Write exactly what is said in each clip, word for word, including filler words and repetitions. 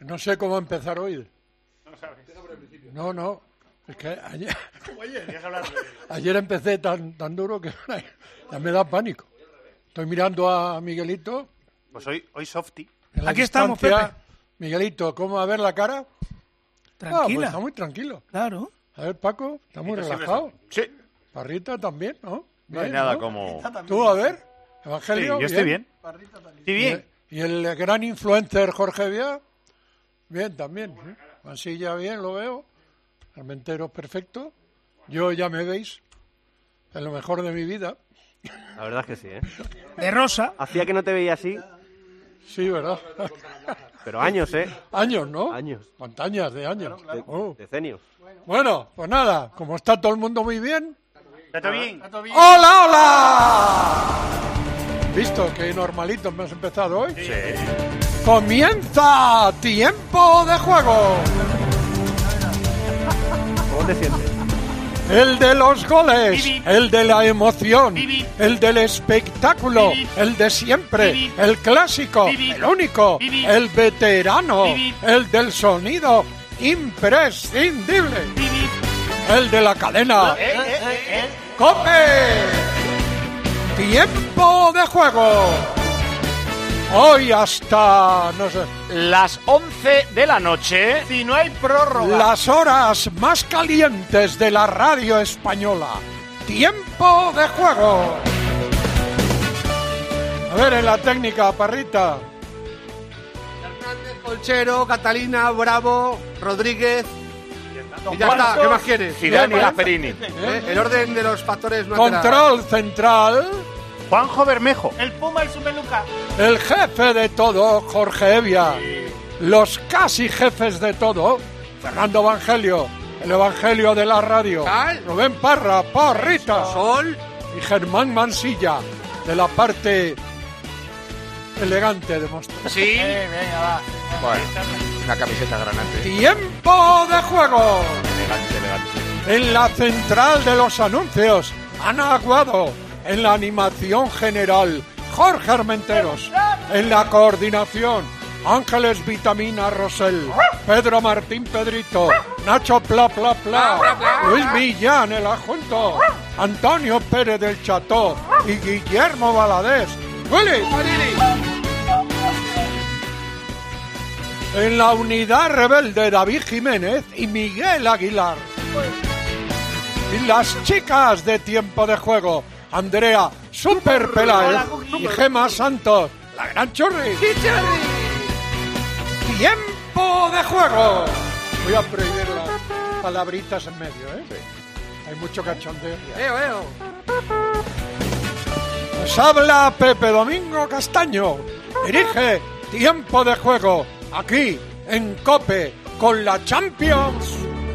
No sé cómo empezar hoy. No sabes. No, no. Es que ayer, Como ayer, ya hablar de... ayer empecé tan, tan duro que ya me da pánico. Estoy mirando a Miguelito. Pues hoy, hoy softy. Aquí estamos, Pepe. Miguelito, ¿cómo a ver la cara? Tranquila. Ah, pues está muy tranquilo. Claro. A ver, Paco, está muy relajado. Sí. Parrita también, ¿no? No hay Bien, nada ¿no? como... Tú, a ver, Sí, Evangelio. yo estoy bien. Sí, bien. Y, y el gran influencer Jorge Vía, bien también. ¿eh? Mansilla bien, lo veo. Armentero perfecto. Yo ya me veis en lo mejor de mi vida. La verdad es que sí, ¿eh? De rosa. Hacía que no te veía así, Sí, ¿verdad? pero años, ¿eh? Años, ¿no? Años. Montañas de años. De- Oh. Decenios. Bueno, pues nada, como está todo el mundo muy bien. ¿Está todo bien? ¡Hola, hola! ¿Visto que normalito hemos empezado hoy? Sí. ¡Comienza tiempo de juego! ¿Cómo te sientes? El de los goles, Vivi. el de la emoción, Vivi. el del espectáculo, Vivi. el de siempre, Vivi. el clásico, Vivi. el único, Vivi. el veterano, Vivi. el del sonido imprescindible, Vivi. el de la cadena. Eh, eh, eh, eh. ¡Cope! ¡Tiempo de juego! Hoy hasta, no sé, Las once de la noche. Si no hay prórroga. las horas más calientes de la radio española. ¡Tiempo de juego! A ver, en la técnica, Parrita. Hernández, Colchero, Catalina, Bravo, Rodríguez. Y ya está, ¿qué más quieres? Zidane y Bien, Gasperini. ¿Eh? El orden de los factores no altera. Control central. Juanjo Bermejo. El Puma, el Superluca. El jefe de todo, Jorge Evia. Los casi jefes de todo, Fernando Evangelio. El Evangelio de la radio. Cal. Rubén Parra, Parrita. Sol. Y Germán Mansilla, de la parte elegante de Mostra. Sí. Eh, venga, va. Bueno, una camiseta granate. ¡Tiempo de juego! Elegante, elegante. En la central de los anuncios, Ana Aguado. En la animación general, Jorge Armenteros. En la coordinación, Ángeles Vitamina Rosell. Pedro Martín Pedrito. Nacho Pla Pla Pla. Luis Millán, el adjunto. Antonio Pérez del Cható. Y Guillermo Valadez. ¡Willy! En la unidad rebelde, David Jiménez y Miguel Aguilar. Y las chicas de tiempo de juego, Andrea Super Peláez y Gema Santos, la gran Churri. Tiempo de juego. Voy a prohibir las palabritas en medio, ¿eh? Hay mucho cachondeo. Veo, veo. Nos habla Pepe Domingo Castaño. Dirige Tiempo de Juego, aquí en COPE, con la Champions.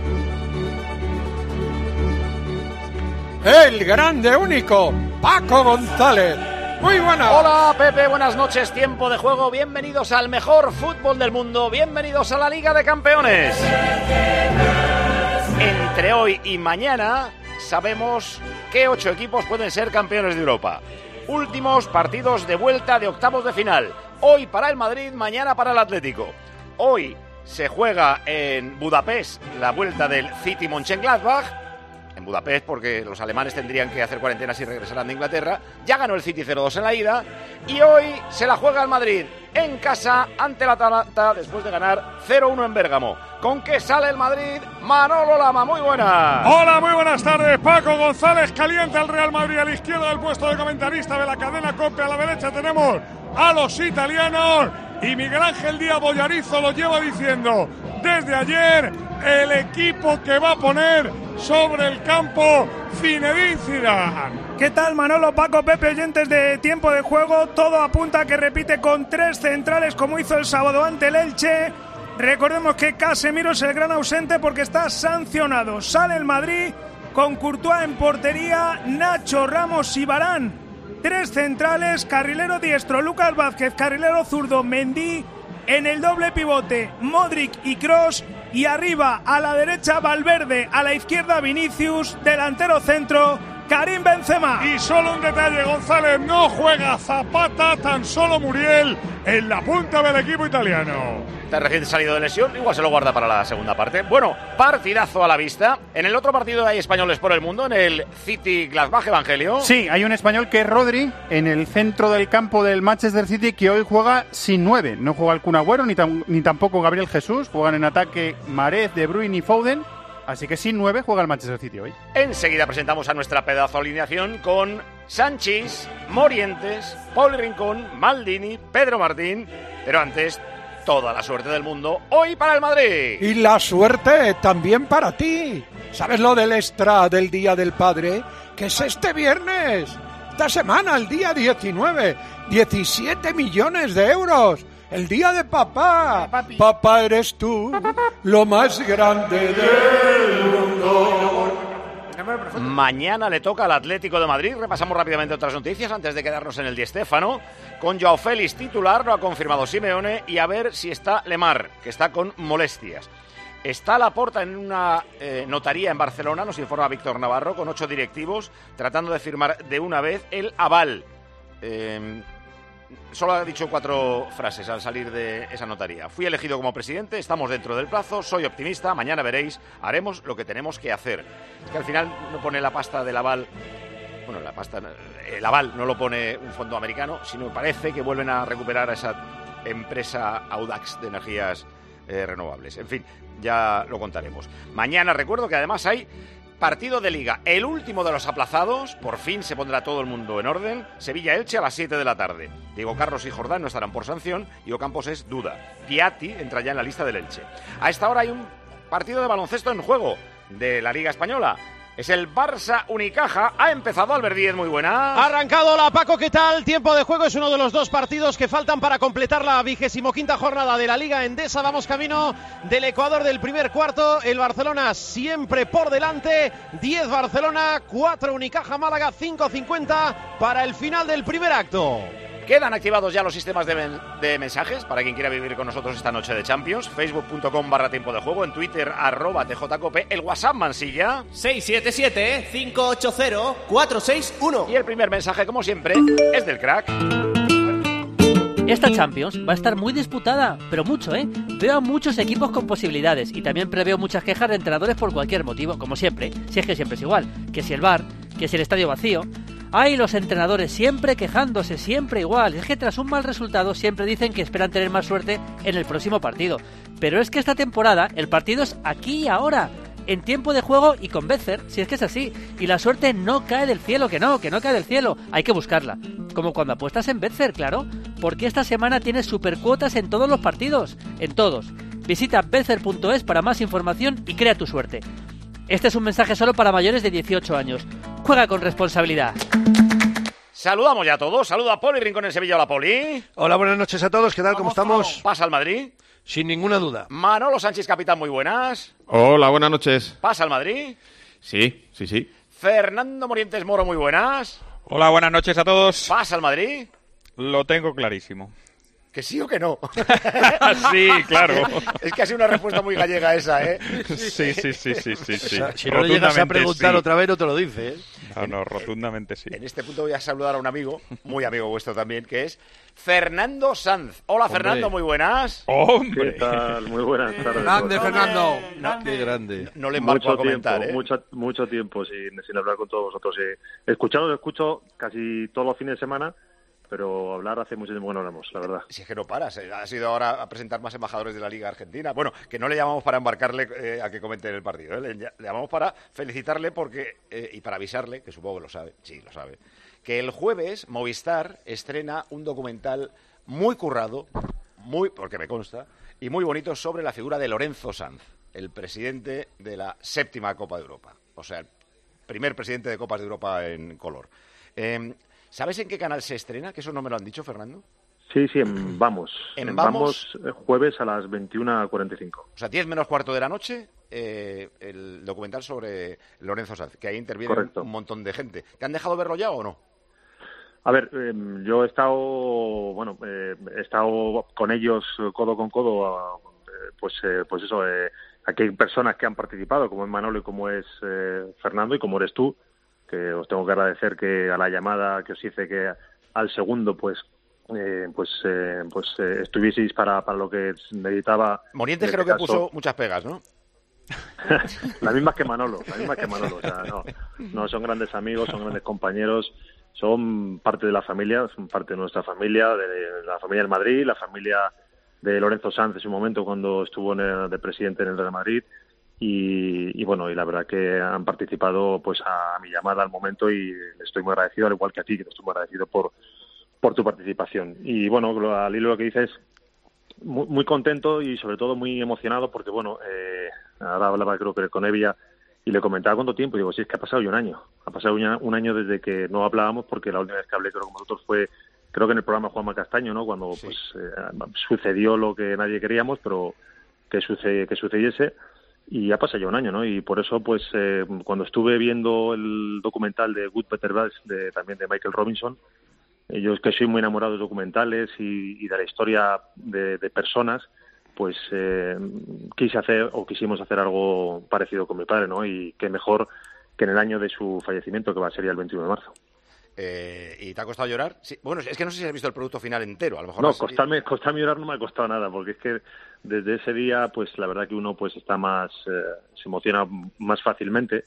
El grande único, Paco González. Muy buena. Hola Pepe, buenas noches, tiempo de juego, bienvenidos al mejor fútbol del mundo, bienvenidos a la Liga de Campeones. Entre hoy y mañana sabemos que ocho equipos pueden ser campeones de Europa. Últimos partidos de vuelta de octavos de final. Hoy para el Madrid, mañana para el Atlético. Hoy se juega en Budapest la vuelta del City Mönchengladbach. En Budapest, porque los alemanes tendrían que hacer cuarentena si regresaran de Inglaterra. Ya ganó el City cero dos en la ida. Y hoy se la juega el Madrid en casa ante el Atalanta después de ganar cero uno en Bérgamo. ¿Con qué sale el Madrid? Manolo Lama, muy buenas. Hola, muy buenas tardes. Paco González calienta el Real Madrid a la izquierda del puesto de comentarista de la cadena COPE. A la derecha tenemos a los italianos y Miguel Ángel Díaz Bollarizo lo lleva diciendo desde ayer el equipo que va a poner sobre el campo Zinedine Zidane. ¿Qué tal, Manolo, Paco, Pepe, oyentes de tiempo de juego? Todo apunta a que repite con tres centrales como hizo el sábado ante el Elche. Recordemos que Casemiro es el gran ausente porque está sancionado. Sale el Madrid con Courtois en portería, Nacho, Ramos y Varane. Tres centrales, carrilero diestro Lucas Vázquez, carrilero zurdo Mendy. En el doble pivote, Modric y Kroos. Y arriba, a la derecha, Valverde. A la izquierda, Vinicius. Delantero centro, Karim Benzema. Y solo un detalle, González, no juega Zapata, tan solo Muriel en la punta del equipo italiano. Está recién salido de lesión, igual se lo guarda para la segunda parte. Bueno, partidazo a la vista. En el otro partido hay españoles por el mundo, en el City Gladbach, Evangelio. Sí, hay un español que es Rodri, en el centro del campo del Manchester City, que hoy juega sin nueve. No juega el Kun Agüero, ni, tam- ni tampoco Gabriel Jesús. Juegan en ataque Mahrez, De Bruyne y Foden. Así que sin nueve juega el Manchester City hoy. Enseguida presentamos a nuestra pedazo alineación con Sánchez, Morientes, Paul Rincón, Maldini, Pedro Martín. Pero antes, toda la suerte del mundo hoy para el Madrid. Y la suerte también para ti. ¿Sabes lo del extra del Día del Padre? Que es este viernes. Esta semana, el día diecinueve. diecisiete millones de euros. El día de papá. Papá eres tú, lo más grande del mundo. Mañana le toca al Atlético de Madrid. Repasamos rápidamente otras noticias antes de quedarnos en el Di Stéfano. Con Joao Félix titular, lo ha confirmado Simeone, y a ver si está Lemar, que está con molestias. Está Laporta en una eh, notaría en Barcelona, nos informa Víctor Navarro, con ocho directivos, tratando de firmar de una vez el aval. Eh, Solo ha dicho cuatro frases al salir de esa notaría. Fui elegido como presidente, estamos dentro del plazo, soy optimista, mañana veréis, haremos lo que tenemos que hacer. Es que al final no pone la pasta del aval, bueno, la pasta, el aval no lo pone un fondo americano, sino parece que vuelven a recuperar a esa empresa Audax de energías eh, renovables. En fin, ya lo contaremos. Mañana recuerdo que además hay partido de Liga, el último de los aplazados. Por fin se pondrá todo el mundo en orden. Sevilla-Elche a las siete de la tarde. Diego Carlos y Jordán no estarán por sanción y Ocampos es duda. Piatti entra ya en la lista del Elche. A esta hora hay un partido de baloncesto en juego de la Liga Española. Es el Barça Unicaja. Ha empezado Albert Díez, muy buena. Ha arrancado la Paco, ¿qué tal? Tiempo de juego, es uno de los dos partidos que faltan para completar la vigésimo quinta jornada de la Liga Endesa. Vamos camino del Ecuador del primer cuarto. El Barcelona siempre por delante. diez Barcelona, cuatro Unicaja Málaga, cinco cincuenta para el final del primer acto. Quedan activados ya los sistemas de, men- de mensajes para quien quiera vivir con nosotros esta noche de Champions. Facebook.com barra tiempo de juego, en Twitter arroba tjcope, el WhatsApp Mansilla seis siete siete, cinco ocho cero, cuatro seis uno. y el primer mensaje, como siempre, es del crack. Esta Champions va a estar muy disputada, pero mucho, ¿eh? Veo a muchos equipos con posibilidades y también preveo muchas quejas de entrenadores por cualquier motivo, como siempre, si es que siempre es igual, que si el V A R, que si el estadio vacío. Hay los entrenadores siempre quejándose, siempre igual. Es que tras un mal resultado siempre dicen que esperan tener más suerte en el próximo partido. Pero es que esta temporada el partido es aquí y ahora, en tiempo de juego y con Becer, si es que es así. Y la suerte no cae del cielo, que no, que no cae del cielo. Hay que buscarla. Como cuando apuestas en Becer, claro. Porque esta semana tienes supercuotas en todos los partidos. En todos. Visita becer punto es para más información y crea tu suerte. Este es un mensaje solo para mayores de dieciocho años. Juega con responsabilidad. Saludamos ya a todos. Saluda a Poli Rincón en Sevilla. Hola, Poli. Hola, buenas noches a todos. ¿Qué tal? ¿Cómo estamos? Pasa al Madrid. Sin ninguna duda. Manolo Sánchez, capitán, muy buenas. Hola, buenas noches. Pasa al Madrid. Sí, sí, sí. Fernando Morientes Moro, muy buenas. Hola, buenas noches a todos. Pasa al Madrid. Lo tengo clarísimo. ¿Que sí o que no? Sí, claro. Es que ha sido una respuesta muy gallega esa, ¿eh? Sí, sí, sí, sí, sí, sí. O sea, si no le llegas a preguntar sí. otra vez, no te lo dice, ¿eh? No, no, rotundamente sí. En este punto voy a saludar a un amigo, muy amigo vuestro también, que es Fernando Sanz. Hola, Hombre. Fernando, muy buenas. ¡Hombre! ¿Qué tal? Muy buenas tardes. Grande, Fernando. No, Qué grande. No le embarco mucho a comentar, tiempo, ¿eh? mucho, mucho tiempo sin, sin hablar con todos vosotros. Eh. Escucharos, escucho casi todos los fines de semana, pero hablar hace mucho tiempo que no hablamos, la verdad. Si es que no paras, eh. Ha sido ahora a presentar más embajadores de la Liga Argentina. Bueno, que no le llamamos para embarcarle eh, a que comente el partido, ¿eh? Le, le llamamos para felicitarle porque eh, y para avisarle, que supongo que lo sabe, sí, lo sabe, que el jueves Movistar estrena un documental muy currado, muy, porque me consta, y muy bonito sobre la figura de Lorenzo Sanz, el presidente de la séptima Copa de Europa. O sea, el primer presidente de Copas de Europa en color. Eh, ¿Sabes en qué canal se estrena? Que eso no me lo han dicho, Fernando. Sí, sí, en Vamos. En en Vamos, Vamos, eh, jueves a las veintiuna cuarenta y cinco. O sea, diez menos cuarto de la noche, eh, el documental sobre Lorenzo Sanz, que ahí interviene Correcto. un montón de gente. ¿Te han dejado verlo ya o no? A ver, eh, yo he estado, bueno, eh, he estado con ellos codo con codo, eh, pues, eh, pues eso, eh, aquí hay personas que han participado, como es Manolo y como es eh, Fernando y como eres tú, que os tengo que agradecer que a la llamada que os hice, que al segundo, pues eh, pues eh, pues eh, estuvieseis para, para lo que necesitaba. Morientes creo que caso. puso muchas pegas, ¿no? Las mismas que Manolo, las mismas que Manolo. O sea, no, no, son grandes amigos, son grandes compañeros, son parte de la familia, son parte de nuestra familia, de la familia del Madrid, la familia de Lorenzo Sanz en su momento cuando estuvo en el, de presidente en el Real Madrid. Y, y bueno, y la verdad que han participado pues a mi llamada al momento y estoy muy agradecido, al igual que a ti, que estoy muy agradecido por, por tu participación. Y bueno, al hilo de lo que dices, muy, muy contento y sobre todo muy emocionado porque bueno, eh, ahora hablaba creo que con Evia y le comentaba cuánto tiempo, y digo, sí, es que ha pasado ya un año, ha pasado un, un año desde que no hablábamos, porque la última vez que hablé creo con vosotros fue, creo que en el programa Juanma Castaño, ¿no? Cuando sí. pues eh, sucedió lo que nadie queríamos, pero que, sucede, que sucediese. Y ha pasado ya un año, ¿no? Y por eso, pues, eh, cuando estuve viendo el documental de Good Better Bad, de, también de Michael Robinson, eh, yo es que soy muy enamorado de documentales y, y de la historia de, de personas, pues eh, quise hacer, o quisimos hacer algo parecido con mi padre, ¿no? Y qué mejor que en el año de su fallecimiento, que va a ser el veintiuno de marzo. Eh, ¿Y te ha costado llorar? Sí. Bueno, es que no sé si has visto el producto final entero. A lo mejor no, has... costarme, costarme llorar no me ha costado nada, porque es que desde ese día, pues la verdad que uno pues está más, eh, se emociona más fácilmente.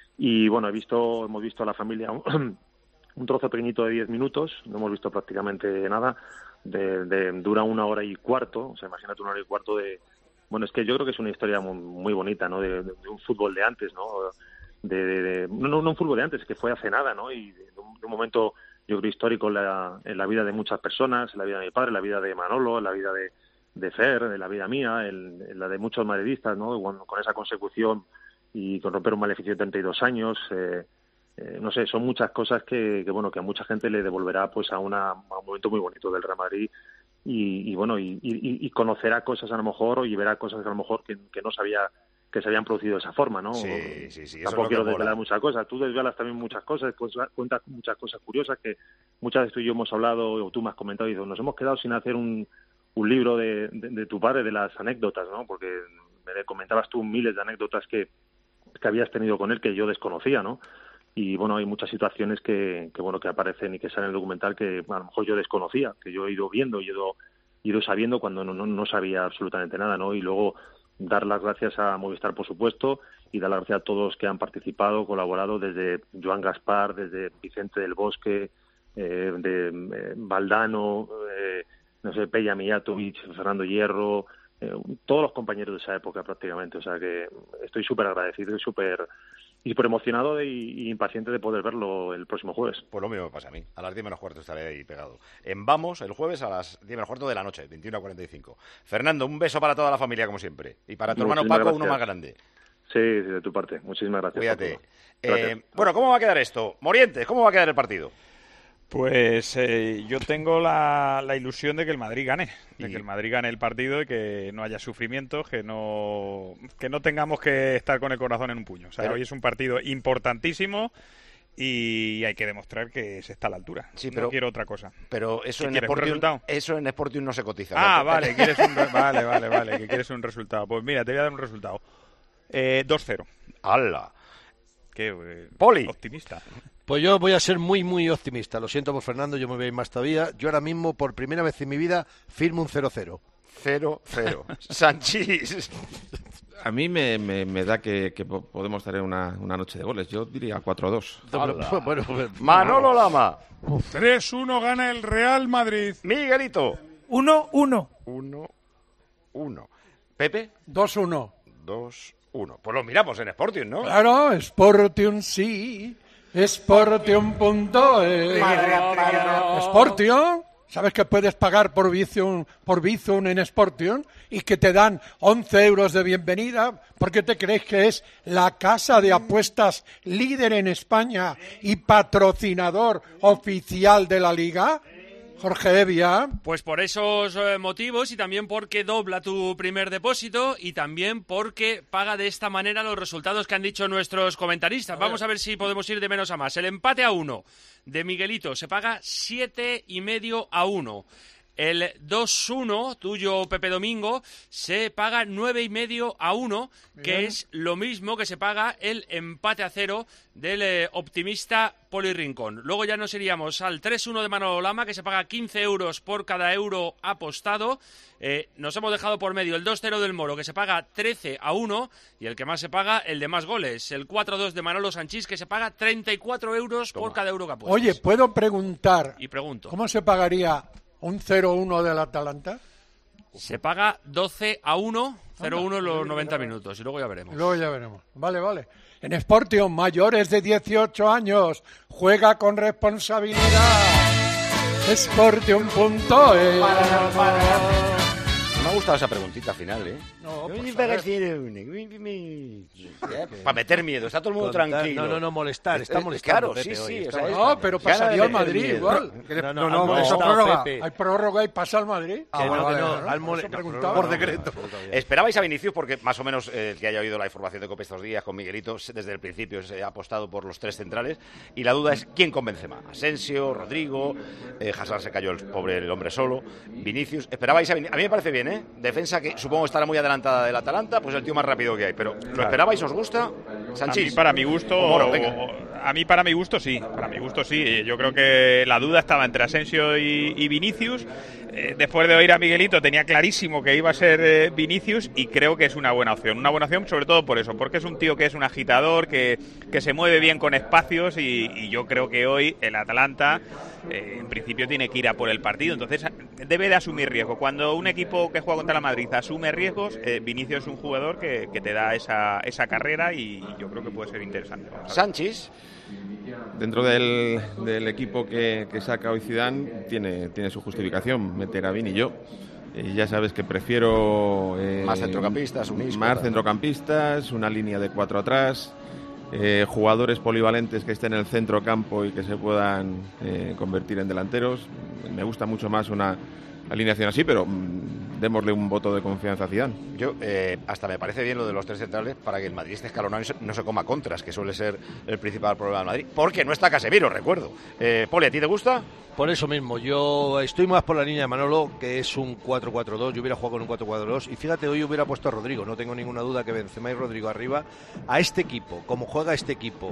Y bueno, he visto, hemos visto a la familia un, un trozo pequeñito de diez minutos, no hemos visto prácticamente nada, de, de, dura una hora y cuarto, o sea, imagínate una hora y cuarto de... Bueno, es que yo creo que es una historia muy, muy bonita, ¿no? De, de, de un fútbol de antes, ¿no? De, de, de, no, no un fútbol de antes, que fue hace nada, ¿no? Y de, de, un, de un momento, yo creo, histórico en la, en la vida de muchas personas, en la vida de mi padre, en la vida de Manolo, en la vida de, de Fer, en la vida mía, en, en la de muchos madridistas, ¿no? Con, con esa consecución y con romper un maleficio de treinta y dos años, eh, eh, no sé, son muchas cosas que, que, bueno, que a mucha gente le devolverá pues a, una, a un momento muy bonito del Real Madrid y, y bueno, y, y, y conocerá cosas a lo mejor y verá cosas que a lo mejor que, que no sabía que se habían producido de esa forma, ¿no? Sí, sí, sí. Tampoco quiero desvelar muchas cosas. Tú desvelas también muchas cosas, pues cuentas muchas cosas curiosas que muchas veces tú y yo hemos hablado, o tú me has comentado, y dices, nos hemos quedado sin hacer un, un libro de, de, de tu padre, de las anécdotas, ¿no? Porque me comentabas tú miles de anécdotas que, que habías tenido con él que yo desconocía, ¿no? Y bueno, hay muchas situaciones que, que bueno que aparecen y que salen en el documental que a lo mejor yo desconocía, que yo he ido viendo y he ido, he ido sabiendo cuando no, no, no sabía absolutamente nada, ¿no? Y luego dar las gracias a Movistar, por supuesto, y dar las gracias a todos que han participado, colaborado, desde Joan Gaspar, desde Vicente del Bosque, eh, de eh, Valdano, eh, no sé, Peja Mijatovic, Fernando Hierro, eh, todos los compañeros de esa época prácticamente. O sea que estoy súper agradecido y súper y súper emocionado de, y, y impaciente de poder verlo el próximo jueves. Pues lo mismo me pasa a mí. A las diez menos cuarto estaré ahí pegado. En Vamos, el jueves a las diez menos cuarto de la noche, veintiuno a cuarenta y cinco. Fernando, un beso para toda la familia, como siempre. Y para tu hermano Paco, gracias. Uno más grande. Sí, de tu parte. Muchísimas gracias. Cuídate. Eh, bueno, ¿cómo va a quedar esto? Morientes, ¿cómo va a quedar el partido? Pues eh, yo tengo la, la ilusión de que el Madrid gane, de que el Madrid gane el partido y que no haya sufrimientos, que no que no tengamos que estar con el corazón en un puño. O sea, pero hoy es un partido importantísimo y hay que demostrar que se está a la altura. Sí, pero, no quiero otra cosa. Pero eso en Sportium, resultado? Eso en Sportium no se cotiza. Ah, ¿no? vale, quieres un vale, vale, vale, que quieres un resultado. Pues mira, te voy a dar un resultado. Eh, dos cero. ¡Hala! Qué eh, Poli. Optimista. Pues yo voy a ser muy, muy optimista. Lo siento por Fernando, yo me voy a ir más todavía. Yo ahora mismo, por primera vez en mi vida, firmo un cero cero. cero cero. Sanchis. A mí me, me, me da que, que podemos tener una, una noche de goles. Yo diría cuatro a dos. Bueno, Manolo Lama. tres uno gana el Real Madrid. Miguelito. uno uno. uno uno. Pepe. dos uno. dos uno. Pues lo miramos en Sportium, ¿no? Claro, Sportium sí. Sportium punto es. Sportium, ¿sabes que puedes pagar por Bizum, por Bizum en Sportium y que te dan once euros de bienvenida? ¿Por qué te crees que es la casa de apuestas líder en España y patrocinador oficial de la Liga? Jorge Evia. Pues por esos eh, motivos y también porque dobla tu primer depósito y también porque paga de esta manera los resultados que han dicho nuestros comentaristas. A Vamos a ver si podemos ir de menos a más. El empate a uno de Miguelito se paga siete y medio a uno. El dos uno, tuyo Pepe Domingo, se paga nueve y medio a uno, que Bien. es lo mismo que se paga el empate a cero del eh, optimista Poli Rincón. Luego ya nos iríamos al tres uno de Manolo Lama, que se paga quince euros por cada euro apostado. Eh, nos hemos dejado por medio el dos cero del Moro, que se paga trece a uno, y el que más se paga, el de más goles, el cuatro dos de Manolo Sanchís, que se paga treinta y cuatro euros por cada euro que apuestas. Oye, ¿puedo preguntar? Y pregunto. ¿Cómo se pagaría un cero uno del Atalanta? Se paga doce a uno, cero uno en los noventa minutos, y luego ya veremos. Luego ya veremos. Vale, vale. En Sportium, mayores de dieciocho años, juega con responsabilidad. Sportium punto es. Me ha gustado esa preguntita final, ¿eh? No, pues, para para meter miedo, está todo el mundo Contar- tranquilo. no, no, no, molestar, está Eh, eh, molestando, Claro, Pepe, sí, hoy, sí. está o sea, No, es- pero ganas de pasaría al meter Madrid miedo. igual. No, no, No, al no, molestado, eso prórroga. Pepe. Hay prórroga y pasa al Madrid. Ah, bueno, vale, que no, vale, al ¿no? mole- Eso no, preguntaba. por No, decreto. ¿Esperabais a Vinicius? Porque más o menos eh, el que haya oído la información de COPE estos días con Miguelito, se- desde el principio se ha apostado por los tres centrales. Y la duda es quién convence más. Asensio, Rodrigo, eh, Hazard se cayó el pobre el hombre solo, Vinicius. ¿Esperabais a Vinicius? A mí me parece bien, ¿eh? Defensa que supongo estará muy adelantada del Atalanta, pues el tío más rápido que hay. Pero ¿lo esperabais? ¿Os gusta? Sanchís. A mí, para mi gusto, O Moro, venga. a mí para mi gusto sí, para mi gusto sí. Yo creo que la duda estaba entre Asensio y, y Vinicius. Eh, después de oír a Miguelito tenía clarísimo que iba a ser eh, Vinicius, y creo que es una buena opción. Una buena opción sobre todo por eso, porque es un tío que es un agitador, que, que se mueve bien con espacios, y, y yo creo que hoy el Atalanta eh, en principio tiene que ir a por el partido, entonces debe de asumir riesgo. Cuando un equipo que juega contra la Madrid asume riesgos, eh, Vinicius es un jugador que, que te da esa, esa carrera, y yo creo que puede ser interesante. Sanchís. Dentro del, del equipo que, que saca hoy Zidane tiene, tiene su justificación meter a Vini y yo. Eh, ya sabes que prefiero eh, Más centrocampistas, un Isco, más tal. centrocampistas, una línea de cuatro atrás, eh, jugadores polivalentes que estén en el centro campo y que se puedan eh, convertir en delanteros. Me gusta mucho más una alineación así, pero mm, démosle un voto de confianza a Zidane. Yo eh, hasta me parece bien lo de los tres centrales para que el Madrid esté escalonado y se- no se coma contras, que suele ser el principal problema del Madrid. Porque no está Casemiro, recuerdo. Eh, Poli, ¿a ti te gusta? Por eso mismo, yo estoy más por la línea de Manolo, que es un cuatro cuatro dos. Yo hubiera jugado con un cuatro cuatro dos. Y fíjate, hoy hubiera puesto a Rodrigo. No tengo ninguna duda que Benzema y Rodrigo arriba. A este equipo, como juega este equipo,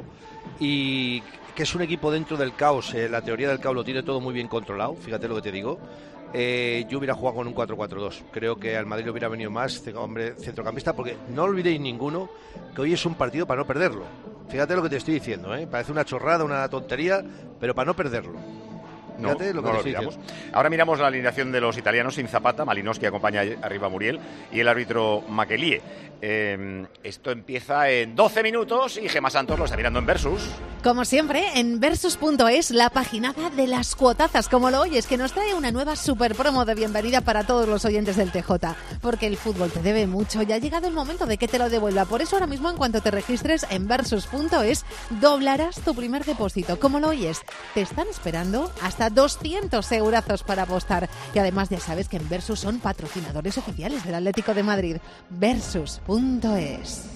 y que es un equipo dentro del caos, eh, la teoría del caos lo tiene todo muy bien controlado. Fíjate lo que te digo. Eh, yo hubiera jugado con un cuatro cuatro dos. Creo que al Madrid le hubiera venido más ce- hombre centrocampista, porque no olvidéis ninguno que hoy es un partido para no perderlo. Fíjate lo que te estoy diciendo, ¿eh? Parece una chorrada, una tontería, pero para no perderlo. No, Fíjate lo que no te lo estoy olvidamos. diciendo. Ahora miramos la alineación de los italianos sin Zapata, Malinowski acompaña arriba a Muriel y el árbitro Maquelie. Eh, esto empieza en doce minutos y Gemma Santos lo está mirando en Versus. Como siempre, en Versus punto es, la paginada de las cuotazas, como lo oyes, que nos trae una nueva super promo de bienvenida para todos los oyentes del T J. Porque el fútbol te debe mucho y ha llegado el momento de que te lo devuelva. Por eso ahora mismo, en cuanto te registres en Versus punto es, doblarás tu primer depósito. Como lo oyes, te están esperando hasta doscientos eurazos para apostar. Y además ya sabes que en Versus son patrocinadores oficiales del Atlético de Madrid. Versus punto es.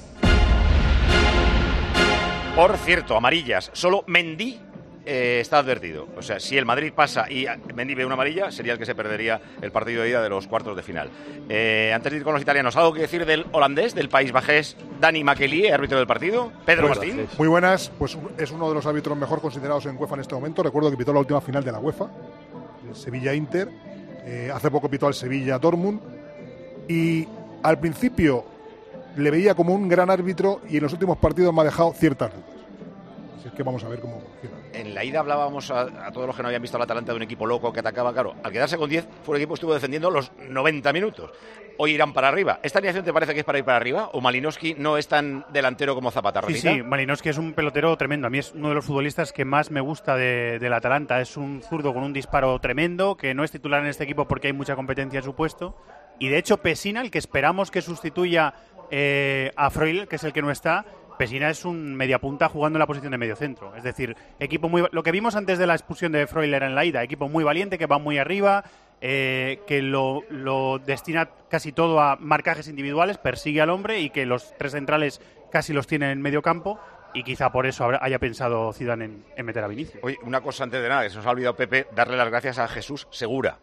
Por cierto, amarillas, solo Mendy eh, está advertido. O sea, si el Madrid pasa y Mendy ve una amarilla, sería el que se perdería el partido de ida de los cuartos de final. Eh, antes de ir con los italianos, ¿algo que decir del holandés, del país bajés, Dani Maquelie, árbitro del partido? Pedro Pues, Martín. Muy buenas, pues es uno de los árbitros mejor considerados en UEFA en este momento. Recuerdo que pitó la última final de la UEFA, el Sevilla-Inter. Eh, hace poco pitó al Sevilla-Dortmund. Y al principio le veía como un gran árbitro y en los últimos partidos me ha dejado ciertas dudas. Así es que vamos a ver cómo funciona. En la ida hablábamos a, a todos los que no habían visto al Atalanta de un equipo loco que atacaba. Claro, al quedarse con diez, fue un equipo que estuvo defendiendo los noventa minutos. Hoy irán para arriba. ¿Esta alineación te parece que es para ir para arriba? ¿O Malinowski no es tan delantero como Zapata? Sí, Rosita? sí, Malinowski es un pelotero tremendo. A mí es uno de los futbolistas que más me gusta de, del Atalanta. Es un zurdo con un disparo tremendo, que no es titular en este equipo porque hay mucha competencia en su puesto. Y de hecho, Pessina, el que esperamos que sustituya eh, a Freuler, que es el que no está, Pessina es un mediapunta jugando en la posición de mediocentro. Es decir, equipo muy lo que vimos antes de la expulsión de Freuler en la ida, equipo muy valiente, que va muy arriba, eh, que lo, lo destina casi todo a marcajes individuales, persigue al hombre y que los tres centrales casi los tiene en medio campo. Y quizá por eso habrá, haya pensado Zidane en, en meter a Vinicius. Oye, una cosa antes de nada, que se nos ha olvidado, Pepe, darle las gracias a Jesús Segura.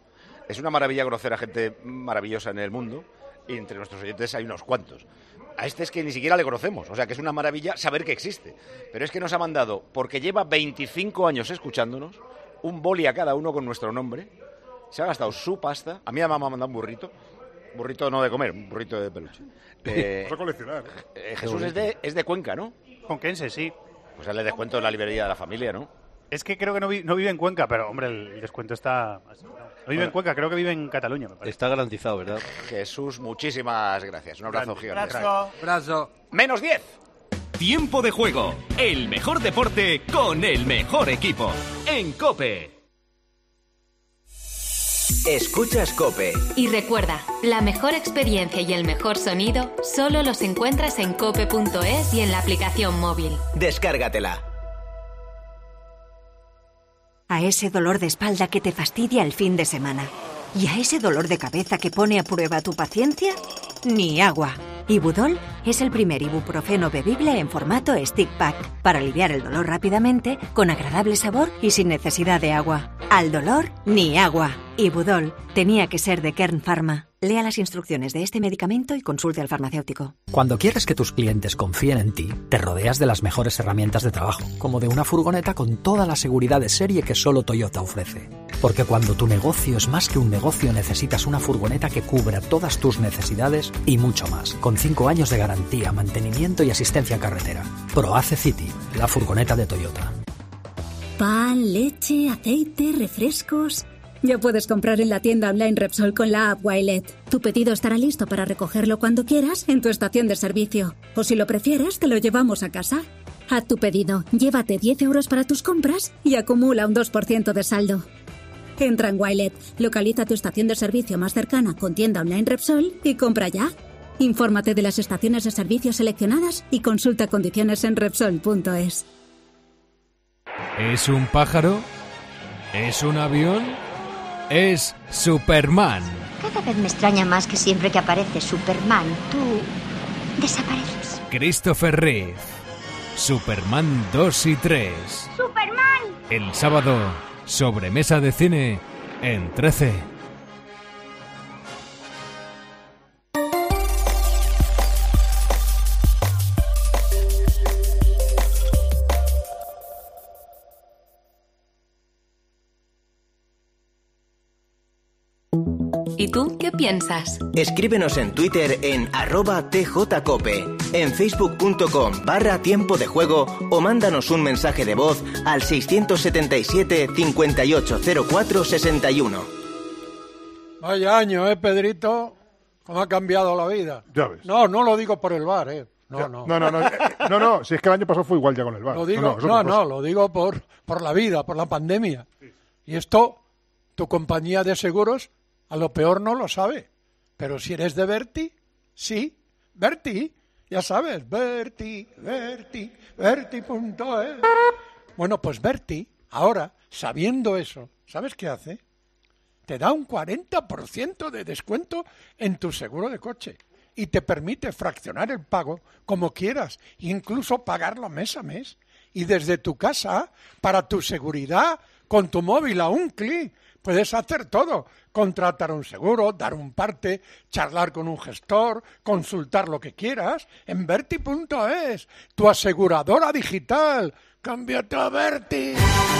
Es una maravilla conocer a gente maravillosa en el mundo, y entre nuestros oyentes hay unos cuantos. A este es que ni siquiera le conocemos, o sea que es una maravilla saber que existe. Pero es que nos ha mandado, porque lleva veinticinco años escuchándonos, un boli a cada uno con nuestro nombre. Se ha gastado su pasta. A mí me ha mandado un burrito. Burrito no de comer, un burrito de peluche. Eh, Vas a coleccionar. Eh, Jesús es de, es de Cuenca, ¿no? Conquense, sí. Pues le descuento en la librería de la familia, ¿no? Es que creo que no, vi, no vive en Cuenca, pero hombre, el descuento está... No vive Bueno. en Cuenca, creo que vive en Cataluña, me parece. Está garantizado, ¿verdad? Jesús, muchísimas gracias. Un abrazo gigante. Brazo. Brazo. Menos diez. Tiempo de juego. El mejor deporte con el mejor equipo. En COPE. Escuchas COPE. Y recuerda, la mejor experiencia y el mejor sonido solo los encuentras en cope punto es y en la aplicación móvil. Descárgatela. A ese dolor de espalda que te fastidia el fin de semana. ¿Y a ese dolor de cabeza que pone a prueba tu paciencia? Ni agua. Ibudol es el primer ibuprofeno bebible en formato stick pack para aliviar el dolor rápidamente, con agradable sabor y sin necesidad de agua. Al dolor, ni agua. Ibudol tenía que ser de Kern Pharma. Lea las instrucciones de este medicamento y consulte al farmacéutico. Cuando quieres que tus clientes confíen en ti, te rodeas de las mejores herramientas de trabajo, como de una furgoneta con toda la seguridad de serie que solo Toyota ofrece. Porque cuando tu negocio es más que un negocio, necesitas una furgoneta que cubra todas tus necesidades y mucho más, con cinco años de garantía, mantenimiento y asistencia en carretera. ProAce City, la furgoneta de Toyota. Pan, leche, aceite, refrescos... Ya puedes comprar en la tienda online Repsol con la app Wilet. Tu pedido estará listo para recogerlo cuando quieras en tu estación de servicio. O si lo prefieres, te lo llevamos a casa. Haz tu pedido, llévate diez euros para tus compras y acumula un dos por ciento de saldo. Entra en Wilet, localiza tu estación de servicio más cercana con tienda online Repsol y compra ya. Infórmate de las estaciones de servicio seleccionadas y consulta condiciones en Repsol punto es. ¿Es un pájaro? ¿Es un avión? Es Superman. Cada vez me extraña más que siempre que aparece Superman, tú desapareces. Christopher Reeve. Superman dos y tres. ¡Superman! El sábado, sobremesa de cine en trece. ¿Y tú qué piensas? Escríbenos en Twitter en arroba tjcope, en facebook.com barra tiempo de juego o mándanos un mensaje de voz al seiscientos setenta y siete, cincuenta y ocho cero cuatro, sesenta y uno. Vaya año, ¿eh, Pedrito? ¿Cómo ha cambiado la vida? Ya ves. No, no lo digo por el bar, ¿eh? No, Ya. no. No, no, no, eh, no, no, si es que el año pasado fue igual ya con el bar. Lo digo, no, no, no, es no, lo digo por, por la vida, por la pandemia. Y esto, tu compañía de seguros, a lo peor no lo sabe. Pero si eres de Berti, sí, Berti, ya sabes, Berti, Berti, Berti punto es. Bueno, pues Berti, ahora, sabiendo eso, ¿sabes qué hace? Te da un cuarenta por ciento de descuento en tu seguro de coche y te permite fraccionar el pago como quieras, incluso pagarlo mes a mes. Y desde tu casa, para tu seguridad, con tu móvil a un clic, puedes hacer todo. Contratar un seguro, dar un parte, charlar con un gestor, consultar lo que quieras en Berti punto es, tu aseguradora digital. ¡Cámbiate a Berti!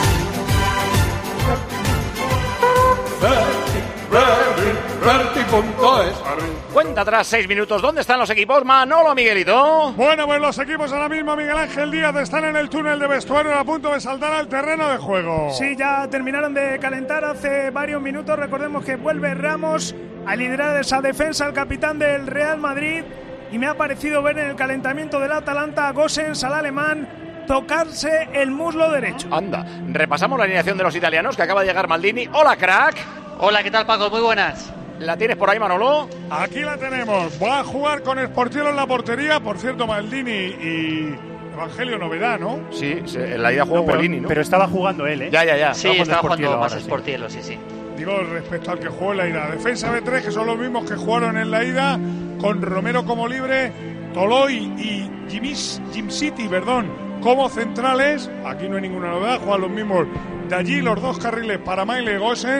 Berti, Berti, Berti punto es. Cuenta atrás, seis minutos. ¿Dónde están los equipos? Manolo, Miguelito. Bueno, pues los equipos ahora mismo, Miguel Ángel Díaz, están en el túnel de vestuario a punto de saltar al terreno de juego. Sí, ya terminaron de calentar hace varios minutos. Recordemos que vuelve Ramos a liderar esa defensa, el capitán del Real Madrid. Y me ha parecido ver en el calentamiento del Atalanta a Gosens, al alemán, tocarse el muslo derecho. Anda, repasamos la alineación de los italianos, que acaba de llegar Maldini. Hola, crack. Hola, ¿qué tal, Paco? Muy buenas. ¿La tienes por ahí, Manolo? Aquí la tenemos. Va a jugar con Sportiello en la portería. Por cierto, Maldini y Evangelio novedad, ¿no? Sí, en la ida jugó No, pero, Polini, ¿no? pero estaba jugando él, ¿eh? Ya, ya, ya. Sí, estaba jugando más Sportiello, sí, sí. Digo, respecto al que jugó en la ida. Defensa B tres, que son los mismos que jugaron en la ida, con Romero como libre, Toloy y Jimis, Jim City, perdón, como centrales. Aquí no hay ninguna novedad, juegan los mismos de allí, los dos carriles para Maile y Gosens.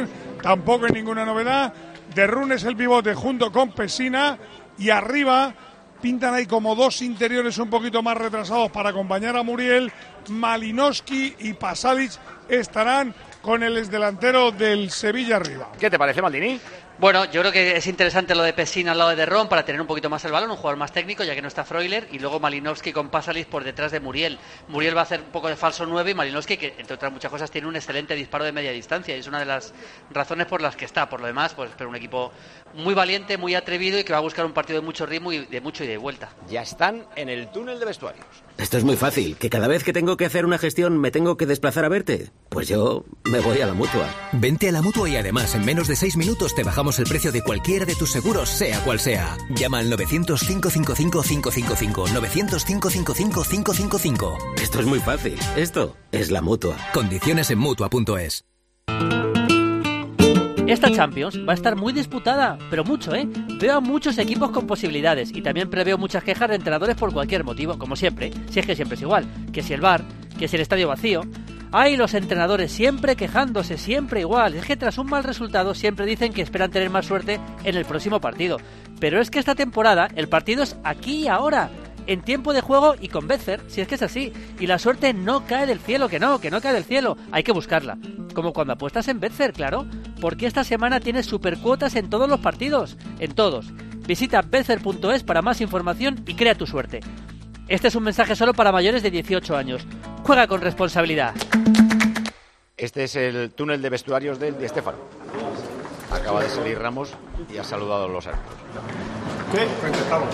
tampoco hay ninguna novedad. De Run es el pivote junto con Pesina, y arriba pintan ahí como dos interiores un poquito más retrasados para acompañar a Muriel. Malinowski y Pasalic estarán con el exdelantero del Sevilla arriba. ¿Qué te parece, Maldini? Bueno, yo creo que es interesante lo de Pesina al lado de Derrón para tener un poquito más el balón, un jugador más técnico, ya que no está Freuler, y luego Malinowski con Pasalic por detrás de Muriel. Muriel va a hacer un poco de falso nueve y Malinowski, que entre otras muchas cosas tiene un excelente disparo de media distancia, y es una de las razones por las que está. Por lo demás, pues espero un equipo muy valiente, muy atrevido y que va a buscar un partido de mucho ritmo y de mucho ida y vuelta. Ya están en el túnel de vestuarios. Esto es muy fácil, que cada vez que tengo que hacer una gestión me tengo que desplazar a verte. Pues yo me voy a la Mutua. Vente a la Mutua y además en menos de seis minutos te bajamos el precio de cualquiera de tus seguros, sea cual sea. Llama al novecientos, cinco cinco cinco, cinco cinco cinco, novecientos, cinco cinco cinco, cinco cinco cinco. Esto es muy fácil, esto es la Mutua. Condiciones en Mutua punto es. Esta Champions va a estar muy disputada, pero mucho, ¿eh? Veo a muchos equipos con posibilidades y también preveo muchas quejas de entrenadores por cualquier motivo, como siempre, si es que siempre es igual, que si el V A R, que si el estadio vacío. ¡Ay, los entrenadores siempre quejándose, siempre igual! Es que tras un mal resultado siempre dicen que esperan tener más suerte en el próximo partido. Pero es que esta temporada el partido es aquí y ahora, en tiempo de juego y con Betfair, si es que es así. Y la suerte no cae del cielo, que no, que no cae del cielo. Hay que buscarla. Como cuando apuestas en Betfair, claro. Porque esta semana tienes supercuotas en todos los partidos. En todos. Visita betfair punto es para más información y crea tu suerte. Este es un mensaje solo para mayores de dieciocho años. Juega con responsabilidad. Este es el túnel de vestuarios del Di Stéfano. Acaba de salir Ramos y ha saludado a los árbitros. Sí, estamos.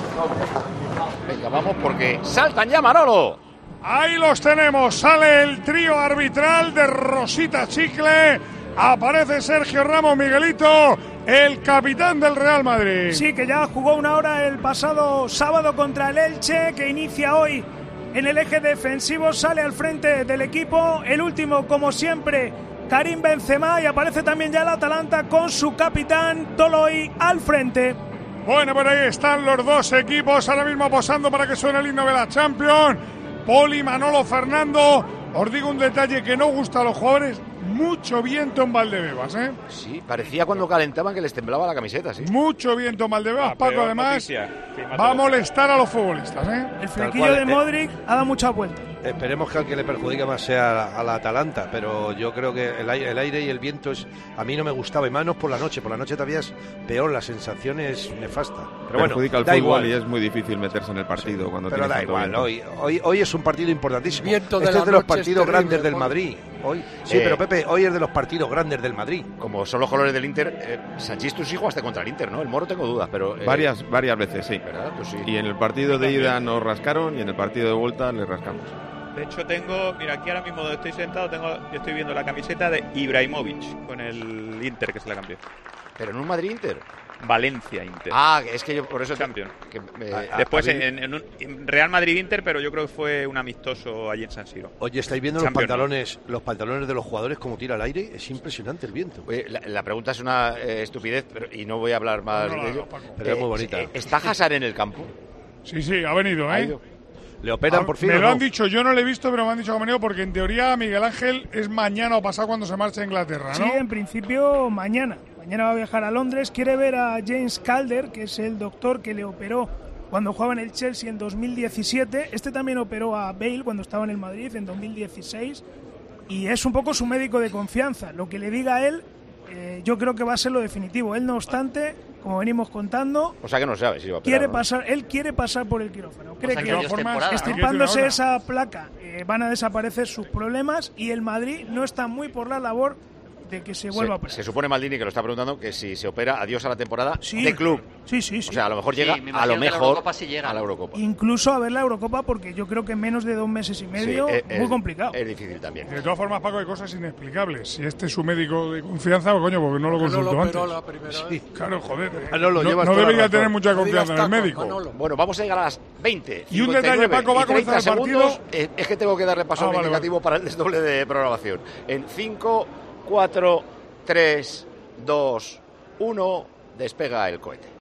Venga, vamos porque saltan ya, Manolo. Ahí los tenemos. Sale el trío arbitral de Rosita Chicle. Aparece Sergio Ramos, Miguelito, el capitán del Real Madrid. Sí, que ya jugó una hora el pasado sábado contra el Elche, que inicia hoy en el eje defensivo. Sale al frente del equipo. El último, como siempre, Karim Benzema, y aparece también ya el Atalanta con su capitán Toloi al frente. Bueno, por ahí están los dos equipos ahora mismo posando para que suene el himno de la Champions. Poli, Manolo, Fernando. Os digo un detalle que no gusta a los jugadores. Mucho viento en Valdebebas, ¿eh? Sí, parecía cuando calentaban que les temblaba la camiseta, sí. Mucho viento en Valdebebas, Ah, Paco, peor además noticia. va a molestar a los futbolistas, ¿eh? El flequillo de Modric ha dado mucha vuelta. Esperemos que al que le perjudique más sea a la Atalanta, pero yo creo que el aire, el aire y el viento es, a mí no me gustaba, y menos por la noche. Por la noche todavía es peor, la sensación es nefasta. Pero bueno, perjudica el da fútbol igual. y es muy difícil meterse en el partido cuando Pero tienes da tanto igual, viento. hoy, hoy, hoy es un partido importantísimo. Viento de este la es de los noche es partidos terrible, grandes del Juan. Madrid. Hoy, sí, Eh, pero Pepe, hoy es de los partidos grandes del Madrid. Como son los colores del Inter, eh, Sanchís, tus hijos hasta contra el Inter, ¿no? El Moro tengo dudas, pero... eh, Varias, varias veces, sí. ¿verdad? Pues sí. Y en el partido de ida nos rascaron y en el partido de vuelta le rascamos. De hecho, tengo, mira, aquí ahora mismo donde estoy sentado, tengo, yo estoy viendo la camiseta de Ibrahimovic con el Inter, que se la cambió. Pero en un Madrid-Inter. Valencia Inter. Ah, es que yo por eso... Campeón. Que, Eh, Después en, en, en un en Real Madrid-Inter, pero yo creo que fue un amistoso allí en San Siro. Oye, ¿estáis viendo Champions, los pantalones los pantalones de los jugadores como tira al aire? Es impresionante el viento. Oye, la, la pregunta es una eh, estupidez, pero, y no voy a hablar más No, no, de no, ello. Paco. Pero es muy bonita. eh, ¿Está Hazard en el campo? Sí, sí, ha venido, Ha ¿eh? ido. ¿Le operan Ah, por fin Me o lo no? han dicho, yo no lo he visto, pero me han dicho que ha venido porque en teoría Miguel Ángel es mañana o pasado cuando se marcha a Inglaterra, ¿no? Sí, en principio mañana. Mañana va a viajar a Londres. Quiere ver a James Calder, que es el doctor que le operó cuando jugaba en el Chelsea en dos mil diecisiete. Este también operó a Bale cuando estaba en el Madrid en dos mil dieciséis. Y es un poco su médico de confianza. Lo que le diga a él, eh, yo creo que va a ser lo definitivo. Él, no obstante, como venimos contando, O sea que no sabe si va a operar, quiere ¿no? pasar, él quiere pasar por el quirófano. Cree sea, que que adiós temporada, ¿no? extirpándose Hay que esa placa eh, van a desaparecer sus problemas y el Madrid no está muy por la labor de que se vuelva a Se, operar. se supone, Maldini, que lo está preguntando, que si se opera, adiós a la temporada Sí. de club. Sí, sí, sí. O sea, a lo mejor Sí, llega me a lo imagino que a la mejor Eurocopa sí llega. a la Eurocopa. Incluso a ver la Eurocopa, porque yo creo que en menos de dos meses y medio, Sí, muy es- complicado. Es difícil también. De todas formas, Paco, hay cosas inexplicables. Si este es su médico de confianza, pues coño, porque no lo Que no consultó lo antes. operó la primera Sí, vez. claro, joder. Manolo, no llevas no toda la debería razón. tener mucha No digas confianza en el tacos, médico. Manolo. Bueno, vamos a llegar a las veinte. Y un detalle, cincuenta y nueve Paco, va a y treinta comenzar el partido. segundos. Eh, Es que tengo que darle paso Ah, a un vale, indicativo para el desdoble de programación. En cinco, cuatro, tres, dos, uno, despega el cohete.